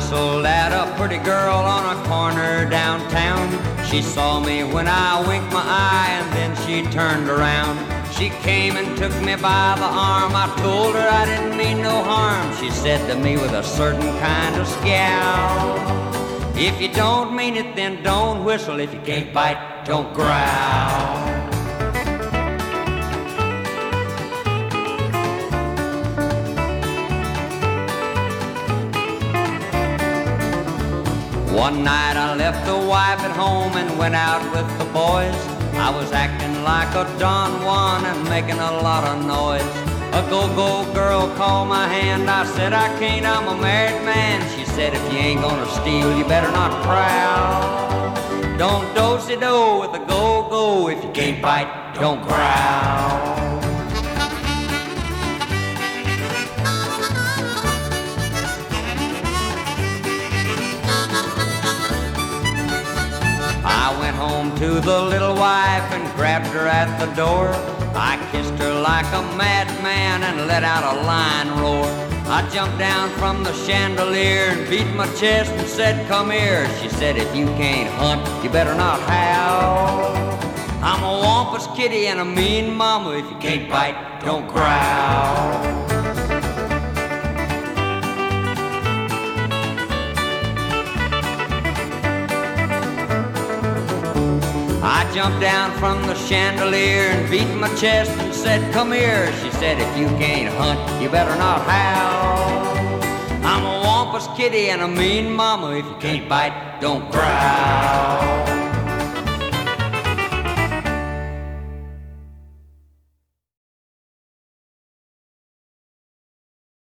whistled at a pretty girl on a corner downtown. She saw me when I winked my eye and then she turned around. She came and took me by the arm. I told her I didn't mean no harm. She said to me with a certain kind of scowl, if you don't mean it, then don't whistle. If you can't bite, don't growl. One night I left the wife at home and went out with the boys. I was acting like a Don Juan and making a lot of noise. A go-go girl called my hand. I said, I can't, I'm a married man. She said, if you ain't gonna steal, you better not prowl. Don't do-si-do with a go-go. If you can't bite, don't growl. I went home to the little wife and grabbed her at the door. I kissed her like a madman and let out a lion roar. I jumped down from the chandelier and beat my chest and said, come here. She said, if you can't hunt, you better not howl. I'm a wampus kitty and a mean mama. If you can't bite, don't growl. I jumped down from the chandelier and beat my chest and said, come here. She said, if you can't hunt, you better not howl. I'm a wampus kitty and a mean mama. If you can't bite, don't growl.